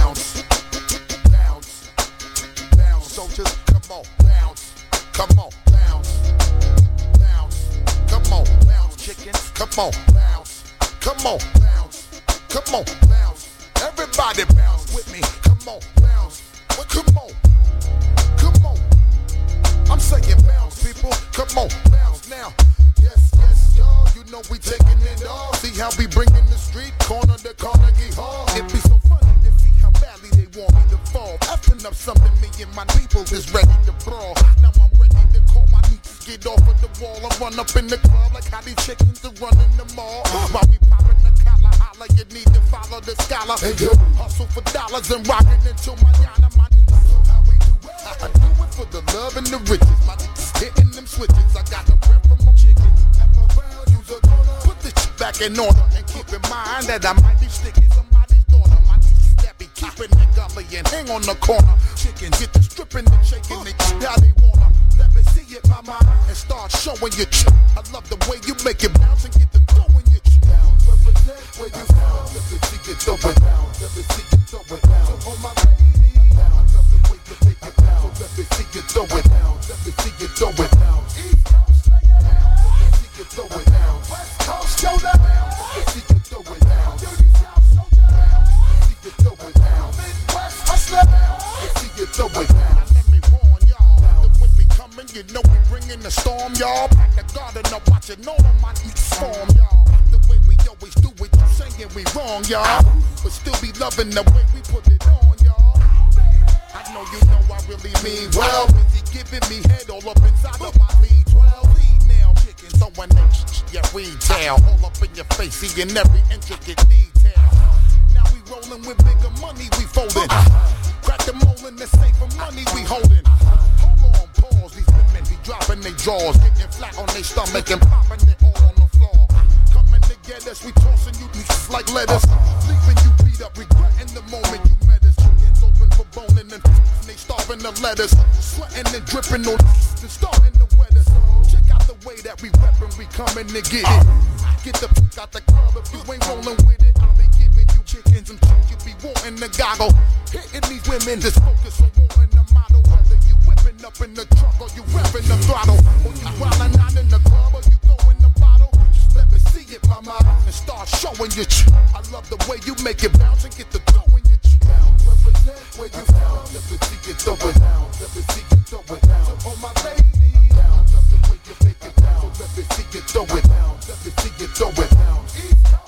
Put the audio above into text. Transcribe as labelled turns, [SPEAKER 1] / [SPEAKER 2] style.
[SPEAKER 1] bounce, bounce, bounce. So just come on, bounce, come on, bounce, bounce, come on, bounce, chickens, come on, bounce, come on, bounce, come on, bounce. Everybody bounce with me, come on, bounce, come on, come on. I'm saying bounce, people, come on, bounce now. Yes, yes, y'all, you know we taking it all. See how we bringing the street corner to Carnegie Hall. It be so funny to see how badly they want me to fall. Effing up something me and my people is ready to brawl. Now I'm ready to call my nieces, get off of the wall and run up in the club like how these chickens are running the mall. While we popping the collar, holla, you need to follow the scholar. Hey, yo. Hustle for dollars and rock it until mañana, my niggas. So how we do it? I do it for the love and the riches. My niggas hitting them switches. I got the rep from my chickens. Put the shit back in order and keep in mind that I might be sticking somebody's daughter. My niggas that be keeping it gully and hang on the corner. Chickens get the stripping and shaking it how they wanna. Let me see it, mama, and start showing you. I love the way you make it bounce and get the throwing you down. Represent where you down. Let me see you throw it down. Let me see you throw it down. So on my lady, down. Love the way you make it bounce. So let me see you throw it down. Let me see you throw it down. East Coast, lay it down. Let me see you throw it down. West Coast, show that down. Let me see you throw it down. Dirty South, soldier down. Let me see you throw it down. Midwest, hustler down. Let me see you throw it down. Now let me warn y'all, that when we coming, you know we bringing the storm, y'all. Back the garden up, watching all of my eats form, y'all. The way we always do it, you saying we wrong, y'all, but still be loving the way we put it on, y'all. I know you know I really mean well. Busy giving me head all up inside of my B12. Lead now, chicken throwing that yeah, retail all up in your face, seeing every intricate detail. Now we rolling with bigger money, we folding. Crack the mold in the safe for money, we holding. Hold on, pause, these women be dropping their jaws, getting flat on their stomach and popping it all on the floor. Coming to get us, we tossing you pieces like lettuce, leaving you beat up, regretting the moment you met us. Chickens open for boning and they starving the lettuce, sweating and dripping on and starting to wet us. Check out the way that we reppin', we coming to get it. Get the fuck out the club if you ain't rolling with it. I'll be giving you chickens and shit you be wanting to goggle. Hitting these women, just focus on wanting the model. Whether you whipping up in the truck or you revving the throttle, or you wildin' out in the club or you throwing the bottle. Just let me see it, mama, and start showing you. I love the way you make it bounce and get the throwing you down. Represent where you down. Let me see you throw it down. Let me see you throw it down. So on my lady, down. Love the way you make it down. So let me see you throw it down. Let me see you throw it down. East